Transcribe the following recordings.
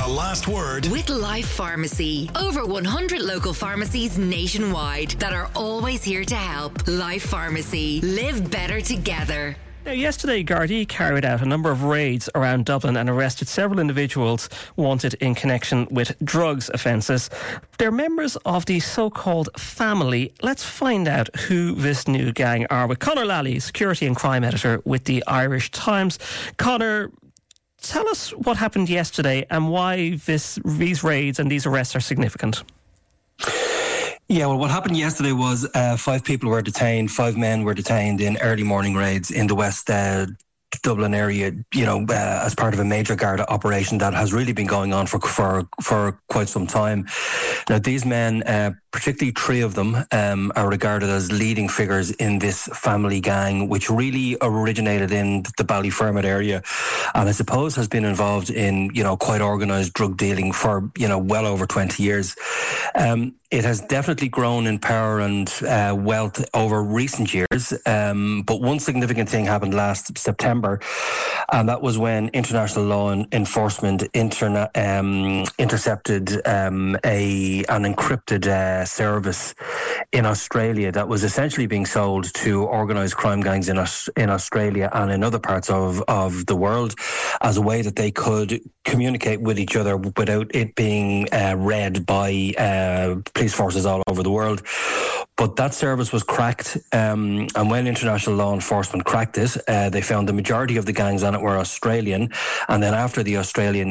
The Last Word with Life Pharmacy. Over 100 local pharmacies nationwide that are always here to help. Life Pharmacy. Live better together. Now, yesterday, Gardaí carried out a number of raids around Dublin and arrested several individuals wanted in connection with drugs offences. They're members of the so-called family. Let's find out who this new gang are with Conor Lally, security and crime editor with the Irish Times. Conor, tell us what happened yesterday and why these raids and these arrests are significant. Yeah, well, what happened yesterday was 5 people were detained, 5 men were detained in early morning raids in the West Dublin area, as part of a major Garda operation that has really been going on for quite some time. Now, these men, particularly 3 of them, are regarded as leading figures in this family gang, which really originated in the Ballyfermot area, and I suppose has been involved in, quite organised drug dealing for, well over 20 years. It has definitely grown in power and wealth over recent years, but one significant thing happened last September, and that was when international law enforcement intercepted an encrypted service in Australia that was essentially being sold to organised crime gangs in Australia and in other parts of the world as a way that they could communicate with each other without it being read by police forces all over the world. But that service was cracked, and when international law enforcement cracked it, they found the majority of the gangs on it were Australian, and then after the Australian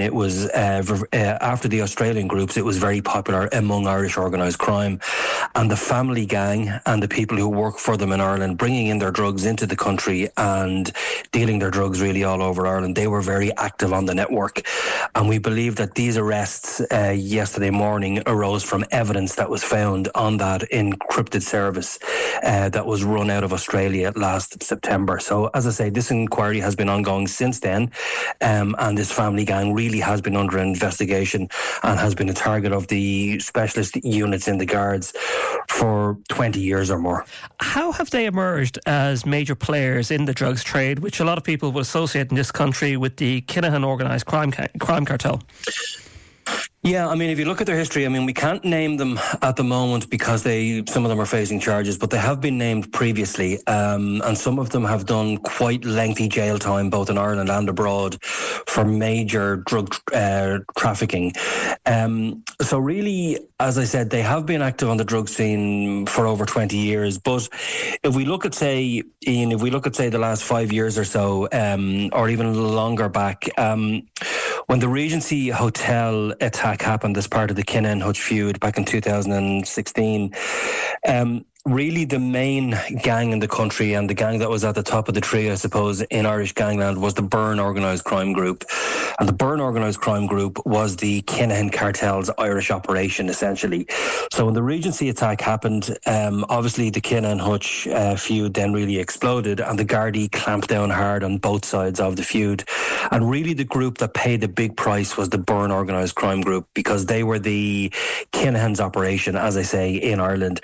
groups, it was very popular among Irish organised crime, and the family gang and the people who work for them in Ireland, bringing in their drugs into the country and dealing their drugs really all over Ireland. They were very active on the network, and we believe that these arrests yesterday morning arose from evidence that was found on that encrypted service that was run out of Australia last September. So, as I say, this inquiry has been ongoing since then, and this family gang really has been under investigation and has been a target of the specialist units in the Guards for 20 years or more. How have they emerged as major players in the drugs trade, which a lot of people would associate in this country with the Kinahan organised crime cartel? Yeah, I mean, if you look at their history, I mean, we can't name them at the moment because some of them are facing charges, but they have been named previously, and some of them have done quite lengthy jail time, both in Ireland and abroad, for major drug trafficking. So really, as I said, they have been active on the drug scene for over 20 years. But if we look at, say, Ian, the last 5 years or so, or even a little longer back, when the Regency Hotel attack happened as part of the Kinahan Hutch feud back in 2016, really the main gang in the country, and the gang that was at the top of the tree, I suppose, in Irish gangland, was the Byrne Organised Crime Group. And the Byrne Organised Crime Group was the Kinahan cartel's Irish operation, essentially. So when the Regency attack happened, obviously the Kinahan Hutch feud then really exploded, and the Gardaí clamped down hard on both sides of the feud. And really the group that paid the big price was the Byrne Organised Crime Group, because they were the Kinahan's operation, as I say, in Ireland.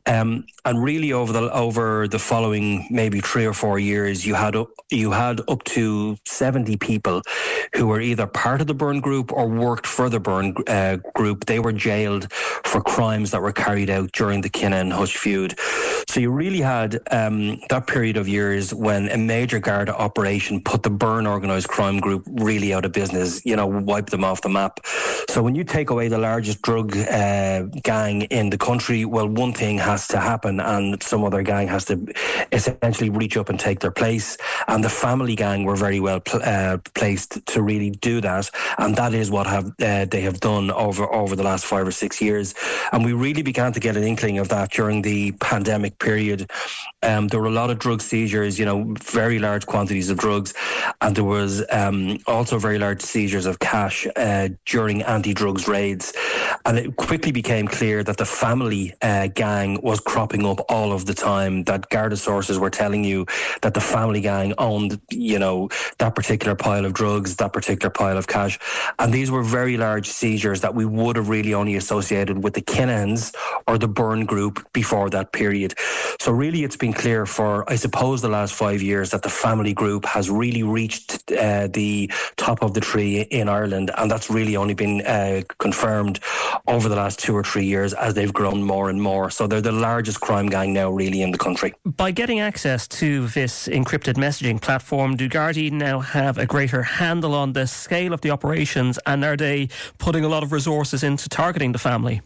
And really over the following maybe 3 or 4 years, you had up to 70 people who were either part of the Byrne Group or worked for the Byrne Group. They were jailed for crimes that were carried out during the Kinahan Hutch feud. So you really had that period of years when a major Garda operation put the Byrne Organised Crime Group really out of business, wiped them off the map. So when you take away the largest drug gang in the country, well, one thing has to happen, and some other gang has to essentially reach up and take their place. And the family gang were very well placed to really do that, and that is what they have done over the last 5 or 6 years. And we really began to get an inkling of that during the pandemic period. There were a lot of drug seizures, very large quantities of drugs, and there was also very large seizures of cash during anti-drugs raids. And it quickly became clear that the family gang was cropping up all of the time, that Garda sources were telling you that the family gang owned, that particular pile of drugs, that particular pile of cash. And these were very large seizures that we would have really only associated with the Kinahans or the Byrne Group before that period. So really it's been clear for, I suppose, the last 5 years that the family group has really reached the top of the tree in Ireland, and that's really only been been confirmed over the last 2 or 3 years as they've grown more and more. So they're the largest crime gang now really in the country. By getting access to this encrypted messaging platform, do Gardaí now have a greater handle on the scale of the operations, and are they putting a lot of resources into targeting the family?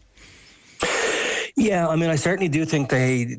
Yeah, I mean, I certainly do think they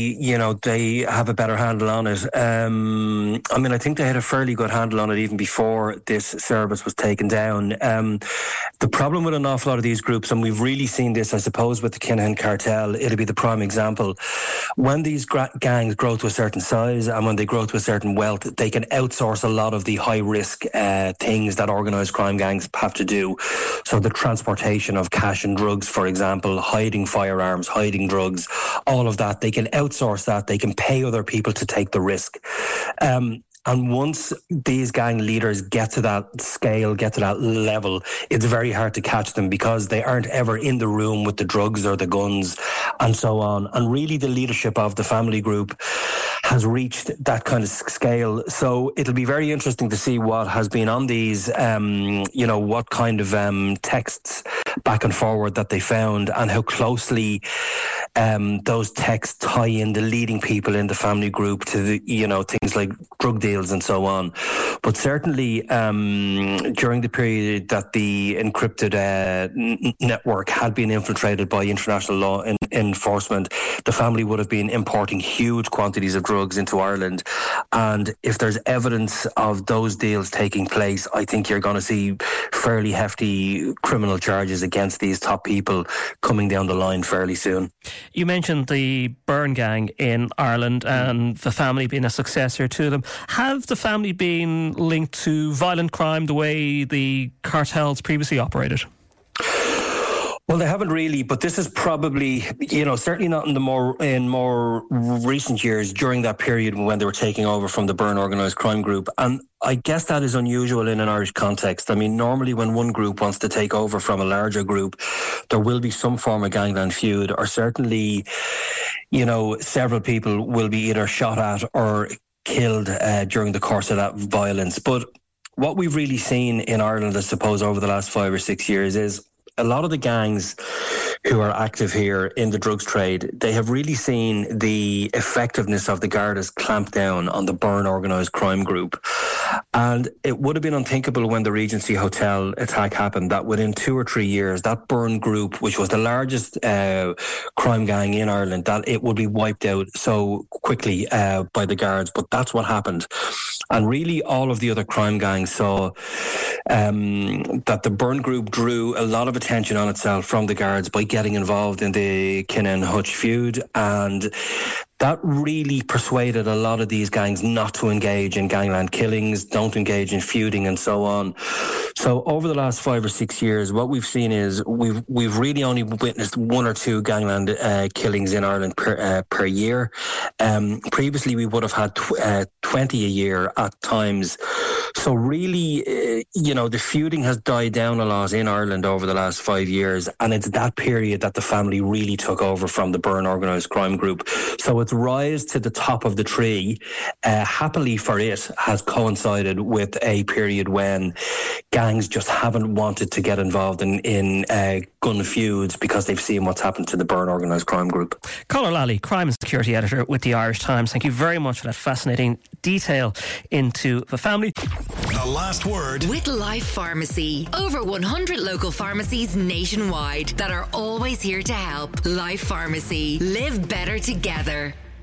have a better handle on it. I mean, I think they had a fairly good handle on it even before this service was taken down. The problem with an awful lot of these groups, and we've really seen this, I suppose, with the Kinahan cartel, it'll be the prime example. When these gangs grow to a certain size and when they grow to a certain wealth, they can outsource a lot of the high-risk things that organised crime gangs have to do. So the transportation of cash and drugs, for example, hiding firearms, hiding drugs, all of that. They can outsource that. They can pay other people to take the risk. And once these gang leaders get to that scale, get to that level, it's very hard to catch them because they aren't ever in the room with the drugs or the guns and so on. And really the leadership of the family group has reached that kind of scale. So it'll be very interesting to see what has been on these, what kind of texts back and forward that they found and how closely those texts tie in the leading people in the family group to the, things like drug deals and so on. But certainly during the period that the encrypted network had been infiltrated by international law enforcement, the family would have been importing huge quantities of drugs into Ireland. And if there's evidence of those deals taking place, I think you're going to see fairly hefty criminal charges against these top people coming down the line fairly soon. You mentioned the Burn Gang in Ireland and the family being a successor to them. Have the family been linked to violent crime the way the cartels previously operated? Well, they haven't really, but this is probably, certainly not in more recent years during that period when they were taking over from the Burn organised crime group. And I guess that is unusual in an Irish context. I mean, normally when one group wants to take over from a larger group, there will be some form of gangland feud, or certainly, several people will be either shot at or killed during the course of that violence. But what we've really seen in Ireland, I suppose, over the last 5 or 6 years is a lot of the gangs who are active here in the drugs trade, they have really seen the effectiveness of the Garda's clamp down on the Burn organised crime group. And it would have been unthinkable when the Regency Hotel attack happened that within 2 or 3 years, that Burn group, which was the largest crime gang in Ireland, that it would be wiped out so quickly by the Guards. But that's what happened. And really all of the other crime gangs saw that the Burn group drew a lot of attention on itself from the Guards by getting involved in the Kinahan Hutch feud, and that really persuaded a lot of these gangs not to engage in gangland killings, don't engage in feuding and so on. So over the last 5 or 6 years, what we've seen is we've really only witnessed 1 or 2 gangland killings in Ireland per year. Previously, we would have had 20 a year at times. So really, the feuding has died down a lot in Ireland over the last 5 years, and it's that period that the family really took over from the Burn organised crime group. So its rise to the top of the tree, happily for it, has coincided with a period when gangs just haven't wanted to get involved in gun feuds because they've seen what's happened to the Burn organised crime group. Conor Lally, Crime and Security Editor with the Irish Times. Thank you very much for that fascinating detail into the family. The last word with Life Pharmacy. Over 100 local pharmacies nationwide that are always here to help. Life Pharmacy. Live better together.